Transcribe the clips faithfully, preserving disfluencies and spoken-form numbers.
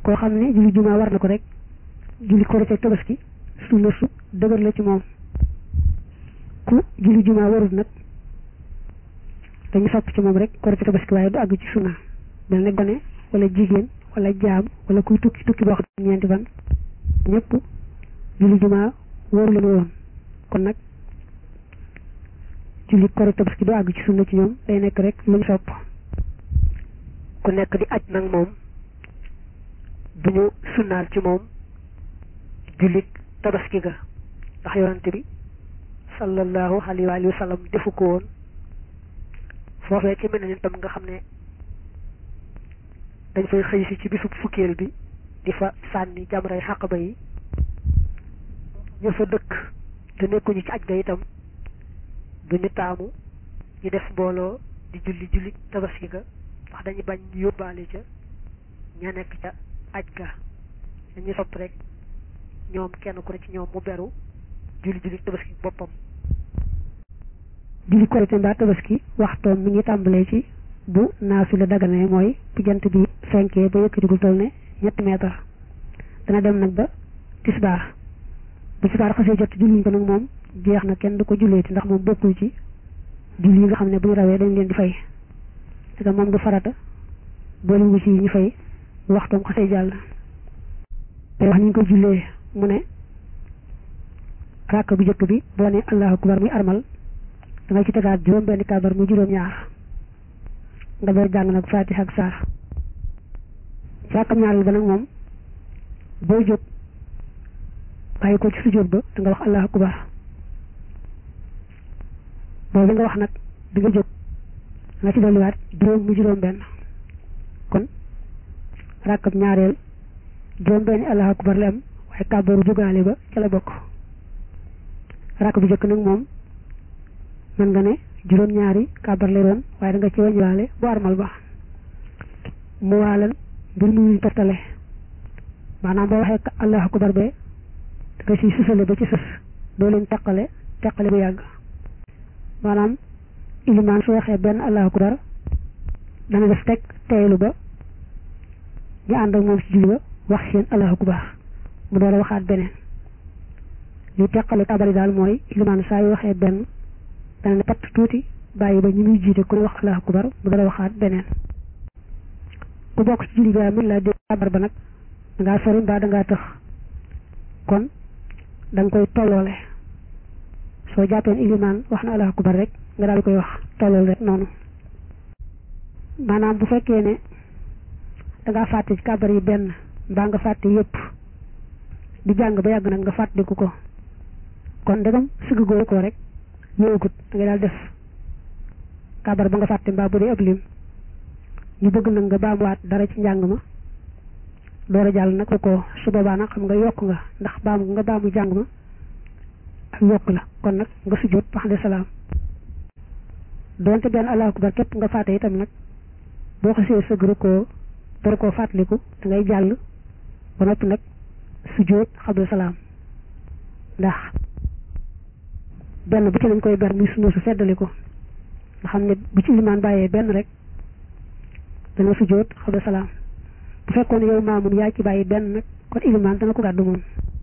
koo xam ne julli jumaa war na ko rek julli korite ak tabaski sunna su dëgër la ci moom. ku julli jumaa warul nag dañu sopp ci moom rek korite tabaski waaye du àgg ci sunna mel ne gone wala jigéen wala jaam wala kuy tukki tukki boo xam ne ñeenti fan ñëpp julli jumaa waru leen woon kon nag julli korite tabaski du àgg ci sunna ci ñoom day nekk rek luñ sopp. ku nekk di aj nag moom bu ñu sunnaal ci moom jullit tabaski ga ndax yonante bi sallallahu alayhi wa sallam defu ko woon foofee ci mel ne tam nga xam ne dañ fay xëy si ci bisub fukkeel bi di fa sànni jamray xaqaba yi ñu fa dëkk te nekkuñu ci aj ga itam duñu taamu ñu def mbooloo di julli julli tabaski ga ndax dañu bañ ñu yóbbaale ca ña nekk ca aj ga dañu sopp rek ñoom kenn ku ne ci ñoom mu beru julli julli tabaski boppam. julli korite mbaa tabaski waxtoom mi ngi tàmbalee ci bu naafila daganee mooy bu jant bi fenkee ba yëkkatigul toll ne ñetti meetar dana dem nag ba tisbaar bu tisbaar xasee jot julliñ ko nag moom jeex na kenn du ko julleeti ndax moom bokkul ci julli yi nga xam ne bu ñu rawee dañ leen di fay te moom du farata boole wu ci ñu fay waxtoom xasee jàll. te wax ni ñu ko jullee mu ne ràkk bu jëkk bi boo ne allahu akbar muy armal da nga ci tegaat juróom benn kabar muy juróom ñaar nga door jàng nag fatiha ak saar ràkkam ñaareel ba nag moom booy jóg bàyyi ko ci sujjóot ba da nga wax allahu akbar boobu nga wax nag di nga jóg nga ci dolliwaat juróom mu juróom benn kon ràkkam ñaareel juróom benn allahu akbar la am waaye kàbbaru jógaale ba ca la bokk. ràkk bu jëkk nag moom mën nga ne juróom ñaari kàbbar lay doon waaye da nga ci wañwaale bu armal ba mu waalal mbir mu ñu toftale maanaam boo waxee allahu akbar be da nga ciy susale ba ci sës doo leen teqale teqale bu yàgg maanaam ilimaan su waxee benn allahu akbar dana def teg teeylu ba ñu ànd ak moom ci julli ba wax seen allahu akbar mu door a waxaat beneen li teqale kabari daal mooy ilimaan saa yu waxee benn dana ne patt tuuti bàyyi ba ñu muy jiite ku ne wax allahu akbar mu door a waxaat beneen ku bokk ci julli ga mën laa dégg kabar ba nag dangaa sori mbaa dangaa tëx kon danga koy tolloole soo jàppeen ilimaan wax na allahu akbar rek nga daal di koy wax tollool rek noonu maanaam bu fekkee ne dangaa fàtte ci kabar yi benn mbaa nga fàtte yépp di jàng ba yàgg nag nga fàttaliku ko kon ndegam sëgg góor ko rek ñëwagut da ngay daal def kabar ba nga fàtte mbaa bu dee ab lim ñu bëgg nag nga baamuwaat dara ci njàng ma door a jàll nag ko su boobaa nag xam nga yokk nga ndax baamu nga baamu jàng ma ak yokk la kon nag nga sujjóot wax de salaam doonte benn allahu akbar képp nga fàtte itam nag boo xasee sëgg rukkoo door koo fàttaliku da ngay jàll ba noppi nag sujjóot xabla salaam ndax benn bu ci lañ koy ber muy sunna su feddali ko nga xam ne bu ci limaan bàyyee benn rek dana sujjóot xabla salaam bu fekkoon yow maamun yaa ci bàyyi benn nag kon ilimaan dana ko gàddu moom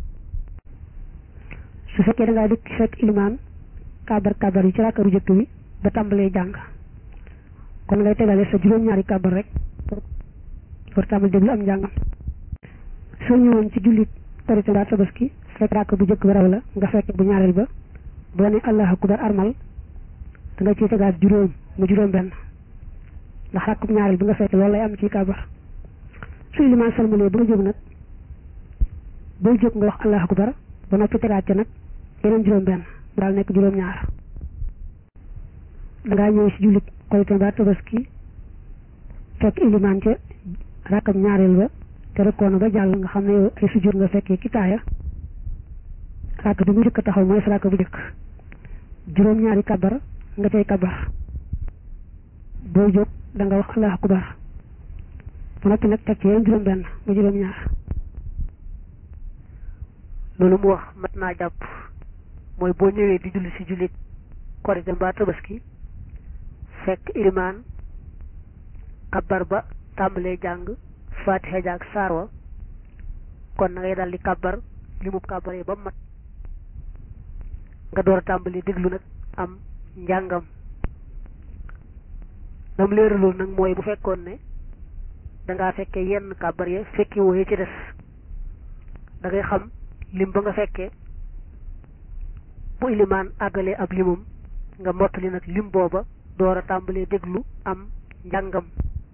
su fekkee da ngaa dikk fekk ilimaan kabar kabar yi ci ràkkaru jëkk bi ba tàmbalee jàng kon ngay tegale sa juróom-ñaari kabar rek war tàmbal déglu am njàngam soo ñëwoon ci jullit korite mbaa tabaski fekk ràkk bu jëkk bi raw la nga fekk bu ñaareel ba boo ne allahu akbar armal da nga ciy tegaat juróom mu juróom benn ndax ràkk bu ñaareel bi nga fekk loolu lay am ci kabar su ilimaan salmalee ba nga jóg nag booy jóg nga wax allahu akbar ba noppi tegaat ca nag yeneen juróom benn mu daal nekk juróom ñaar dangaa ñëw ci jullit korite mbaa tabaski fekk ilimaan ca ràkkam ñaareel ba te rekkoona ba jàll nga xam ne yow ay sujjóot nga fekkee ki taaya ràkk bi mu njëkk a taxaw mooy sa ràkk bu njëkk juróom ñaari kabar nga tey kabar booy jóg da nga wax allahu akbar ba noppi nag teg ci yeneen juróom benn ba juróom ñaar loolu mu wax mat naa jàpp mooy boo ñëwee di julli si jullit korite mbaa tabaski fekk ilimaan kabar ba tàmbalee jàng fatiha jaag saar wa kon na ngay daldi kàbbar li mu kàbbar yi ba mat nga door a tàmbali déglu nag am njàngam. nam leeralul nag mooy bu fekkoon ne dangaa fekkee yenn kàbbar ya fekki wooye ci des da ngay xam lim ba nga fekkee bu ilimaan àggalee ab limum nga mottali nag lim booba door a tàmbalee déglu am njàngam.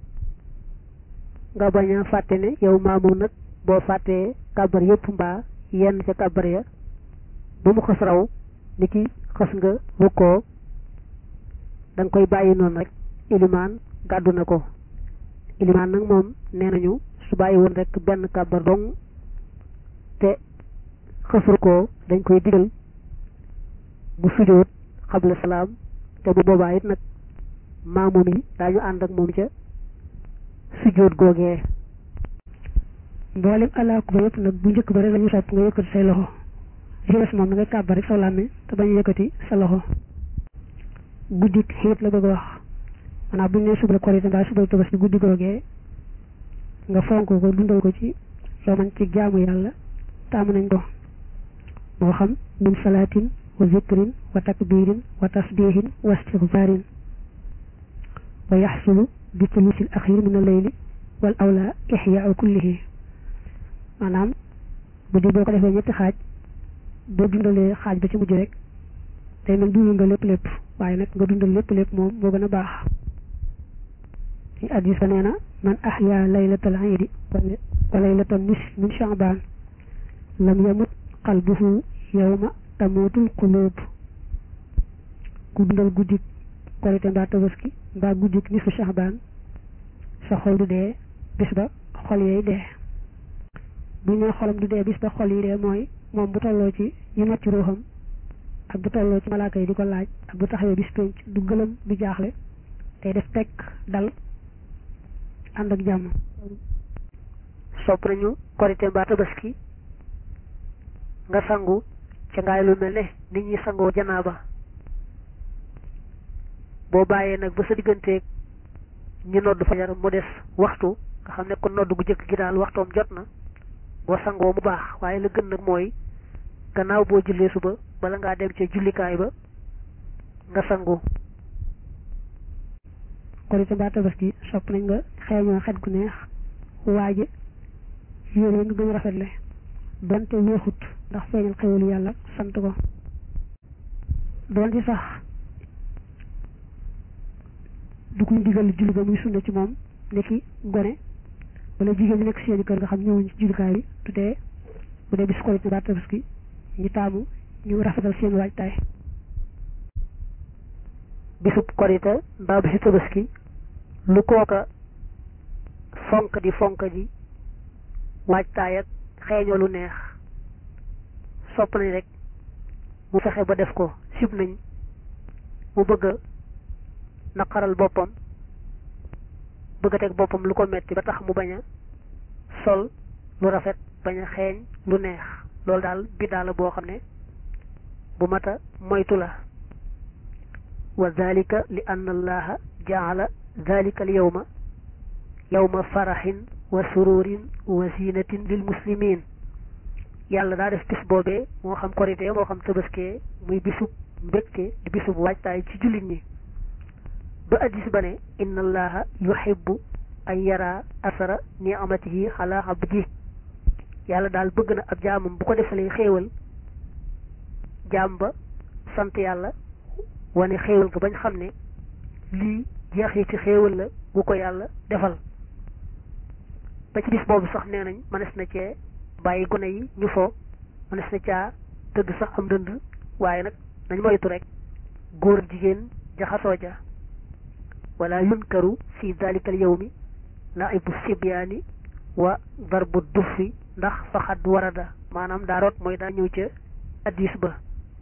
nga bañ a fàtte ne yow maamu nag boo fàttee kàbbar yépp mbaa yenn ca kàbbar ya ba mu xës raw ni ki xës nga rukkoo da nga koy bàyyi noonu rek ilimaan gàddu na ko. ilimaan nag moom nee nañu su bàyyi woon rek benn kàbbar dong te xës rukkoo dañ koy digal mu sujjóot xabla salaam te bu boobaa it nag maamum yi daañu ànd ak moom ca sujjóot googee. mboolem Allaahu akbar yëpp nag bu njëkk ba rek lañu sopp nga yëkkati say loxo li ci des moom da ngay kàbbar rek sa làmmiñ te bañ a yëkkati sa loxo. guddik xiit la bëgg a wax maanaam bu ñu nee suba la korite mbaa suba la tabaski guddi googee nga fonk ko dundal ko ci loo mën ci jaamu yàlla taamu nañ ko moo xam min salaatin wa zikrin wa takbirin wa tasbihin wa istigfaarin wa yaxsulu bi thulusil axir min al-layli wal awla ixyaau kullihi. maanaam bu di boo ko defee ñetti xaaj boo dundalee xaaj ba ci mujj rek tey nag dundal nga lépp lépp waaye nag nga dundal lépp lépp moom moo gën a baax. ci hadiis nee na man ahya laylatal iidi wa laylatal nisfi min sha'baan lam yamut qalbuhu yawma tamuutul quluub. ku dundal guddik korite mbaa tabaski mbaa guddik nisfu sha'baan sa xol du dee bis ba xol yooyu dee. bu ñu nee xolam du dee bis ba xol yi dee mooy moom bu tolloo ci ñu not ci ruuxam ak bu tolloo ci malaaka yi di ko laaj ak bu taxawee bis penc du gëlëm du jaaxle tey def tekk dal ànd ak jàmm. sopp nañu korite mbaa tabaski nga sangu ca ngaay lu mel ne nit ñi sangoo janaaba boo bàyyee nag ba sa digganteeg ñu nodd fajar mu des waxtu nga xam ne kon nodd gu jëkk gi daal waxtoom jot na boo sangoo mu baax waaye la gën nag mooy gannaaw boo jullee suba bala ngaa dem ca jullikaay ba nga sangu. korite mbaa tabaski sopp nañ nga xeeñoo xet gu neex waaje yére nga gën a rafetle donte weexut ndax feeñal xewalu yàlla sant ko. donte sax du kuy digal julli ba muy sunna ci moom nekki gone wala jigéen ñi nekk seeni kër nga xam ñëwuñ ci jullikaay bi tutee bu dee bis korite mbaa tabaski ñu taamu ñu rafetal seen waajtaay. bisub korite mbaa bisu tabaski lu kooka fonk di fonk ji waajtaay ak xeeñoo lu neex sopp nañ rek mu fexe ba def ko. sib nañ mu bëgg a naqaral boppam bëgg a teg boppam lu ko metti ba tax mu bañ a sol lu rafet bañ a xeeñ lu neex loolu daal biddaa la boo xam ne bu mata moytu la. wa dalika li anna allaha jaala dalika al yawma yawma faraxin wa sururin wa zinatin lil muslimin. yàlla daa def bis boobee moo xam korite moo xam tabaskee muy bisub mbégte di bisub waajtaay ci jullit ñi ba addis ba ne inna allaha yuhibbu an yara asara ni'amatihi ala abdi. yàlla daal bëgg na ab jaamam bu ko defalee xéewal jaam ba sant yàlla wane xéewal ga bañ xam ne lii jeex yi ci xéewal la gu ko yàlla defal. ba ci bis boobu sax nee nañ mënees na cee bàyyi gone yi ñu fo mënees na caa tëgg sax am dënd waaye nag nañ moytu rek góor jigéen jaxasoo ja. wala yunkaru fi dalika al yawmi laibu sibyaani wa darbu dufi ndax faxad warada maanaam daa root mooy daa ñëw ca addis ba.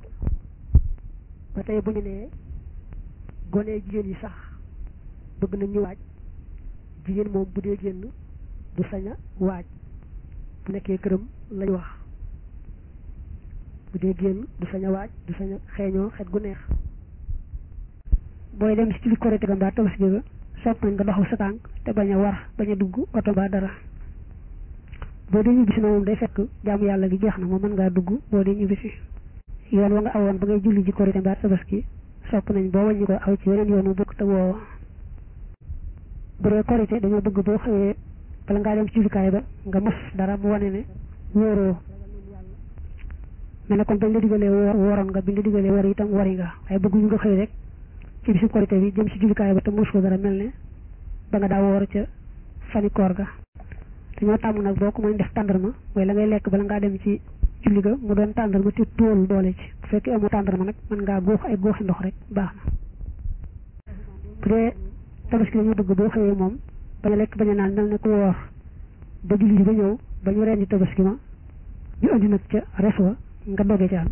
ba tey bu ñu nee gone jigéen yi sax bëgg nañ ñu waaj jigéen moom bu dee génn du sañ a waaj bu nekkee këram lañ wax bu dee génn du sañ a waaj du sañ a xeeñoo xet gu neex. booy dem ci julli korite ga mbaa tabaski ga sopp nañ nga doxal sa tànk te bañ a war bañ a dugg oto mbaa dara boo dee ñibbisi na moom day fekk jaamu yàlla gi jeex na moom mën ngaa dugg boo dee ñibbisi yoon wa nga awoon ba ngay julli ji korite mbaa tabaski sopp nañ boo wàññi ko aw ci weneen yoon wu bokk te woowa bu dee korite dañoo bëgg boo xëyee bala ngaa dem ci jullikaay ba nga mos dara mu wane ne wóoroo mel ne kon bañ la digalee woor wooroon nga biñ la digalee wor itam wari nga waaye bëgguñu nga xëy rek ci bisu korite bi jëm ci jullikaay ba te mos ko dara mel ne ba nga daa woor ca fani koor ga dañoo tàmm nag boo ko mën def tàndarma mooy la ngay lekk bala ngaa dem ci julli ga mu doon tàndarma te tóol doole ci bu fekkee amoo tàndarma nag mën ngaa góox ay góoxi ndox rek baax na bu dee tabaski dañoo bëgg boo xëyee moom bañ a lekk bañ a naan mel ne ku woor ba julli ji ba ñëw ba ñu rendi tabaski ma ñu andi nag ca res wa nga doge ca am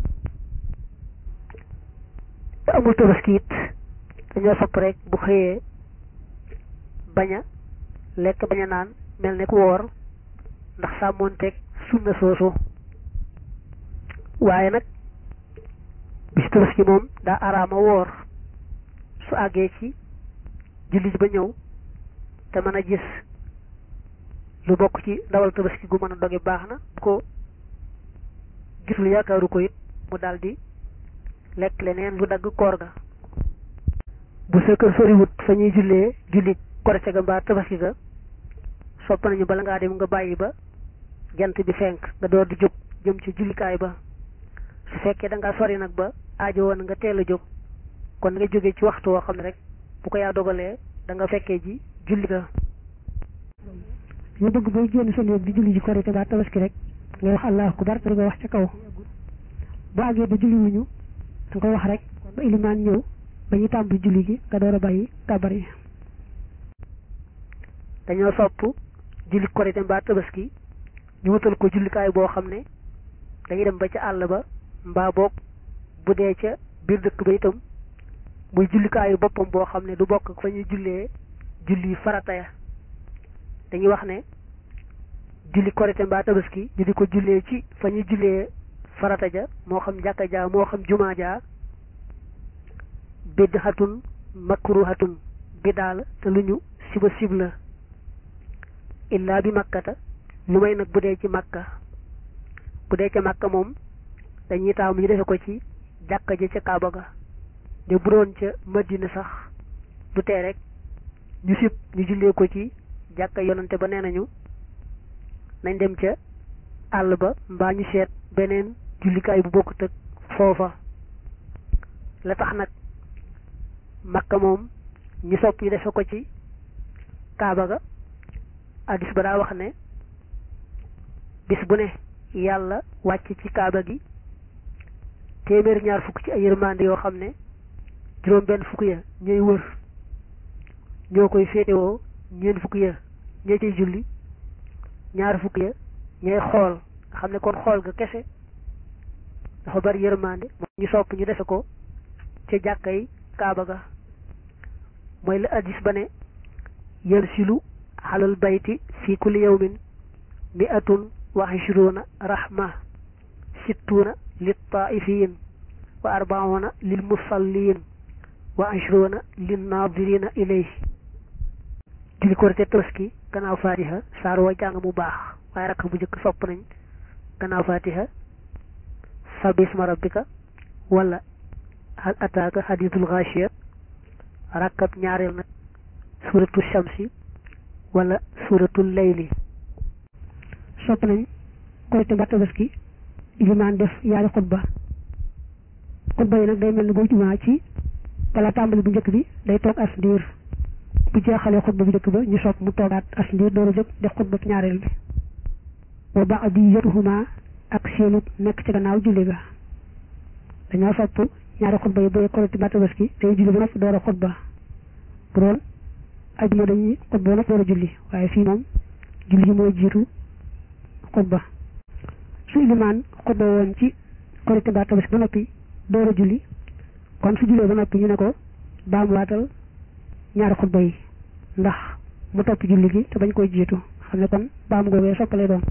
te amul tabaski it dañoo sopp rek bu xëyee bañ a lekk bañ a naan mel ne ku woor ndax sàmmoonteeg sunna soosu waaye nag bis tabaski moom daa araama woor su àggee ci julli ji ba ñëw te mën a gis lu bokk ci ndawal tabaski gu mën a doge baax na bu ko gisul yaakaaru ko it mu daldi lekk leneen lu dagg koor ga bu sa kër soriwut fa ñuy jullee julli korite ga mbaa tabaski ga sopp nañu bala ngaa dem nga bàyyi ba jant bi fenk nga door di jóg jëm ci jullikaay ba su fekkee da ngaa sori nag ba aajo woon nga teel a jóg kon nga jógee ci waxtu woo xam ne rek bu ko yaa dogalee da nga fekkee ji julli ga ñu bëgg booy génn sa néeg di julli ji korite ba tabaski rek ngay wax allahu akbar te nga wax ca kaw bu àggee ba julli wuñu da nga koy wax rek ba ilimaan ñëw ba ñu tàmbali julli gi nga door a bàyyi kabar yi dañoo sopp julli korite mbaa tabaski ñu wutal ko jullikaay boo xam ne dañuy dem ba ca àll ba mbaa boog bu dee ca biir dëkk ba itam muy jullikaayu boppam boo xam ne du bokk ak fa ñuy jullee julli farata ya dañuy wax ne julli korite mbaa tabaski ñu di ko jullee ci fa ñuy jullee farata ja moo xam jàkka ja moo xam jumaa ja bid'atun makruhatun bidaa la te lu ñu siba sib la illaa bi makkata lu may nag bu dee ci makka bu dee ca makka moom dañuy taamu ñu defe ko ci jàkka ja ca kaaba ga de bu doon ca madina sax du tee rek ñu sib ñu jullee ko ci jàkka yonante ba nee nañu nañ dem ca àll ba mbaa ñu seet beneen jullikaay bu bokkut ak foofa la tax nag makka moom ñu sopp ñu defe ko ci kaaba ga addis ba daa wax ne bis bu ne yàlla wàcc ci kaaba gi téeméer ñaar fukk ci ay yërmande yoo xam ne juróom benn fukk ya ñooy wër ñoo koy féetewoo ñeent fukk ya ñoo cay julli ñaar fukk ya ñooy xool nga xam ne kon xool ga kese dafa bari yërmande ñu sopp ñu defe ko ca jàkkay kaaba ga mooy la addis ba ne yansilu alal bayti fi kulli yawmin mi'atun wa ishruna rahma sittuna lit ta'ifiin wa arba'una lil musalliin wa ishruna lin nadirina ilayhi julli korite tabaski gannaaw fatiha saar wa jàng mu baax waaye rakk bu njëkk sopp nañ gannaaw fatiha sabisma rabbika wala hal ataaka hadithul ghashiya rakkab ñaareel nag suratu shamsi wala suratul layli sopp nañ korite ba tabaski ilimaan def yaari xutba xutba yi nag day mel ni boo jumaa ci bala tàmbali bu njëkk bi day toog as ndiir bu jeexalee xutba bu njëkk ba ñu sopp mu toogaat as ndiir door a jóg def xutba ñaareel bi wa ba'diyatuhuma ak seenu nekk ci gannaaw julli ga dañoo sopp ñaari xutba yi booy korite ba tabaski day julli ba noppi door a xutba bu doon ajuma dañuy xutba ba noppi door a julli waaye fii moom julli gi mooy jiitu xutba su ilimaan xutba woon ci korite ba tabaski ba noppi door a julli kon su jullee ba noppi ñu ne ko baamuwaatal ñaari xutba yi ndax mu topp julli gi te bañ koy jiitu xam ne kon baam googee soppale doon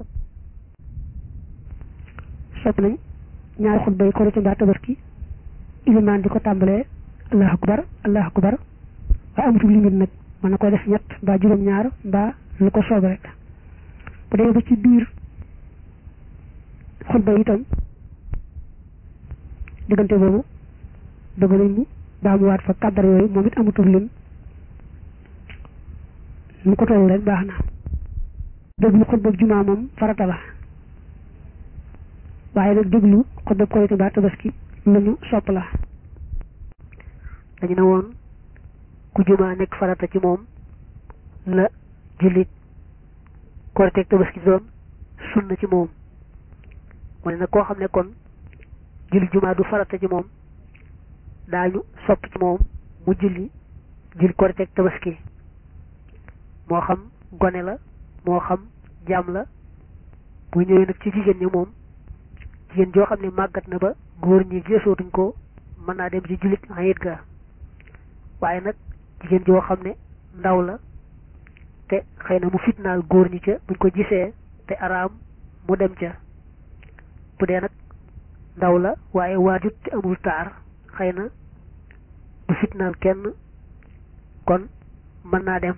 sopp nañ ñaari xutba yi korite ba tabaski ilimaan di ko tàmbalee allahu akbar allahu akbar waaye amatul limite nag mën na ko def ñett mbaa juróom-ñaar mbaa lu ko soob rek bu dee ba ci biir xutba itam diggante boobu bëgg nañ mu baamuwaat fa kàddar yooyu moom it amatul lim mu ko toll rek baax na déglu xutba jumaa moom farata la waaye nag déglu xutba korite ba tabaski lu ñu sopp la dañu ne woon ku jumaa nekk farata ci moom la jullit korite ak tabaski doon sunna ci moom mu ne nag koo xam ne kon julli jumaa du farata ci moom daañu sopp ci moom mu julli julli korite ak tabaski moo xam gone la moo xam jaam la bu ñëwee nag ci jigéen ñi moom jigéen joo xam ne màggat na ba góor ñi gisootuñ ko mën naa dem ci jullit ayit ga waaye nag jigéen joo xam ne ndaw la te xëy na mu fitnaal góor ñi ca buñ ko gisee te araam mu dem ca bu dee nag ndaw la waaye waajut te amul taar xëy na du fitnaal kenn kon mën naa dem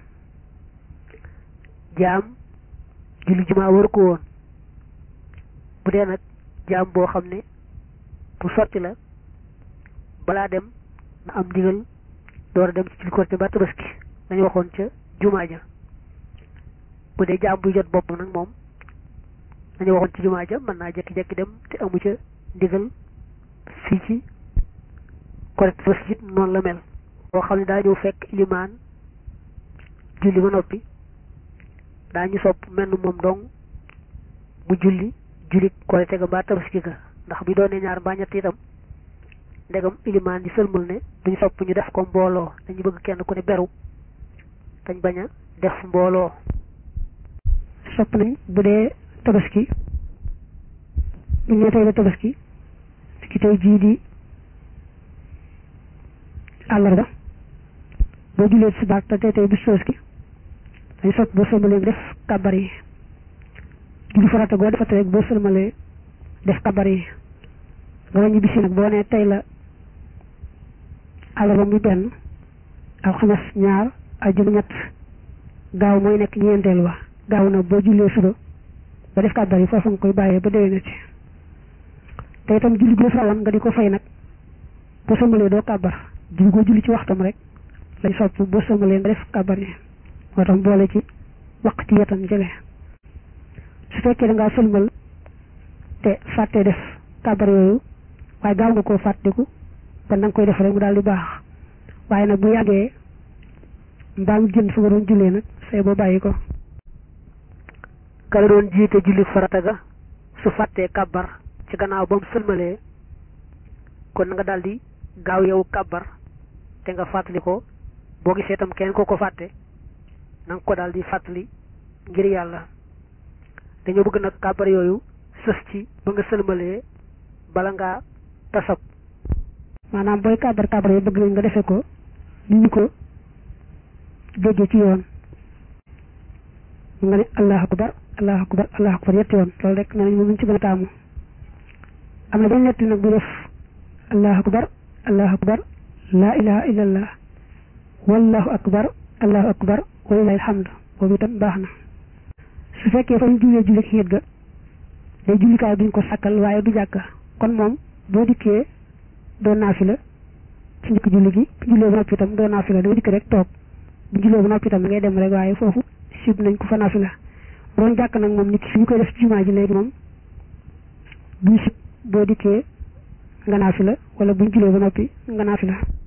jaam julli jumaa waru ko woon bu dee nag jaam boo xam ne bu sotti la balaa dem na am ndigal door a dem ci julli korite ba tabaski dañu waxoon ca jumaa ja bu dee jaam buy jot bopp nag moom dañu waxoon ci jumaa ja mën naa jekki-jekki dem te amu ca ndigal fii ci korite tabaski it noonu la mel boo xam ne daa ñëw fekk ilimaan julli ba noppi daañu sopp mel ni moom dong mu julli julli korite ga mbaa tabaski ga ndax bi doonee ñaar mbaa ñett itam ndegam ilimaan di sëlmal ne duñu sopp ñu def ko mbooloo dañu bëgg kenn ku ne beru dañ bañ a def mbooloo sopp nañ bu dee tabaski bu ñu tey la tabaski ki tey jii di àllarba boo jullee si baat te tey tey bis tabaski dañu sopp boo sëlmalee def kabar yi julli farata goo defate rek boo sëlmalee def kabar yi nga wàññi bisi nag boo nee tey la àllarba muy benn alxames ñaar ajjuma ñett gaaw mooy nekk ñeenteel wa gaaw na boo jullee suba ba def kabar yi foofu nga koy bàyyee ba déwé na ci te itam julli goo rawoon nga di ko fay nag boo sëlmalee doo kabar julli goo julli ci waxtam rek lañ sopp boo sëlmalee nga def kabar yi moo tax boole ci waqti yetam jële su fekkee da ngaa sëlmal te fàtte def kabar yooyu waaye gaaw nga koo fàtteku kon da nga koy def rek mu daal di baax waaye nag bu yàggee mbaa mu jënd fu nga doon jullee nag say boo bàyyi ko kala doon jiite julli farata ga su fàttee kabar ci gannaaw ba mu sëlmalee kon nga daal di gaaw yow kabar te nga fàttali ko boo gisee itam kenn ko ko fàtte na nga ko daal di fàttali ngir yàlla dañoo bëgg nag kabar yooyu sës ci ba nga sëlmalee bala ngaa tasab maanaam booy kabar kabar yi bëgg nañ nga defe ko ni ñu ko déggee ci yoon nga ne allahu akbar allahu akbar allahu akbar yetti yoon loolu rek nee nañ moom lañ ci gën a taamu am na benn netti nag bu def allahu akbar allahu akbar laa ilaha illallah wallahu akbar allahu akbar walilahi alhamdu boobu itam baax na su fekkee fa ñu jullee julli xiit ga day jullikaay buñ ko sàkkal waaye du jàkka kon moom boo dikkee doo naafila ci njëkk julli gi bu jullee ba noppi itam doo naafila doo dikk rek toog bu jullee ba noppi itam ngay dem rek waaye foofu sib nañ ko fa naafila doon jàkk nag moom nit ki fi ñu koy def ci jumaa ji léegi moom buñ sib boo dikkee nga naafila wala buñ jullee ba noppi nga naafila